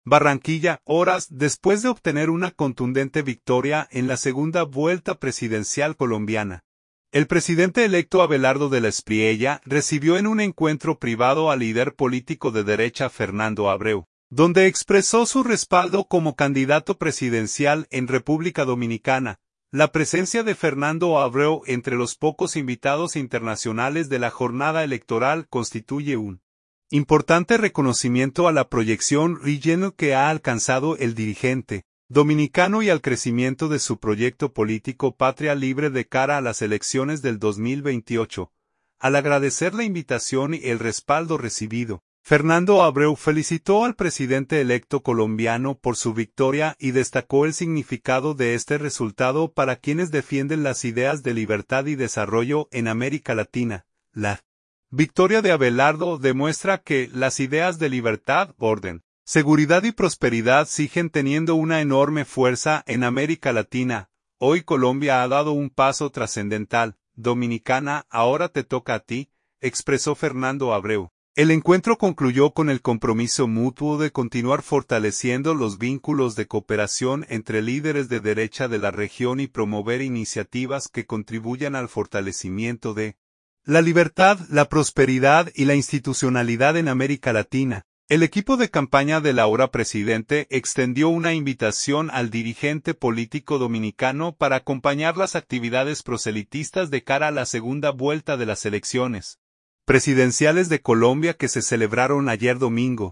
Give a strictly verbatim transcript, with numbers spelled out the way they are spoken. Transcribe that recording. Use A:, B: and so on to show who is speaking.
A: Barranquilla, horas después de obtener una contundente victoria en la segunda vuelta presidencial colombiana. El presidente electo Abelardo de la Espriella recibió en un encuentro privado al líder político de derecha Fernando Abreu, donde expresó su respaldo como candidato presidencial en República Dominicana. La presencia de Fernando Abreu entre los pocos invitados internacionales de la jornada electoral constituye un importante reconocimiento a la proyección regional que ha alcanzado el dirigente dominicano y al crecimiento de su proyecto político Patria Libre de cara a las elecciones del dos mil veintiocho. Al agradecer la invitación y el respaldo recibido, Fernando Abreu felicitó al presidente electo colombiano por su victoria y destacó el significado de este resultado para quienes defienden las ideas de libertad y desarrollo en América Latina. La victoria de Abelardo demuestra que las ideas de libertad, orden, seguridad y prosperidad siguen teniendo una enorme fuerza en América Latina. Hoy Colombia ha dado un paso trascendental. Dominicana, ahora te toca a ti, expresó Fernando Abreu. El encuentro concluyó con el compromiso mutuo de continuar fortaleciendo los vínculos de cooperación entre líderes de derecha de la región y promover iniciativas que contribuyan al fortalecimiento de la libertad, la prosperidad y la institucionalidad en América Latina. El equipo de campaña del ahora presidente extendió una invitación al dirigente político dominicano para acompañar las actividades proselitistas de cara a la segunda vuelta de las elecciones presidenciales de Colombia que se celebraron ayer domingo.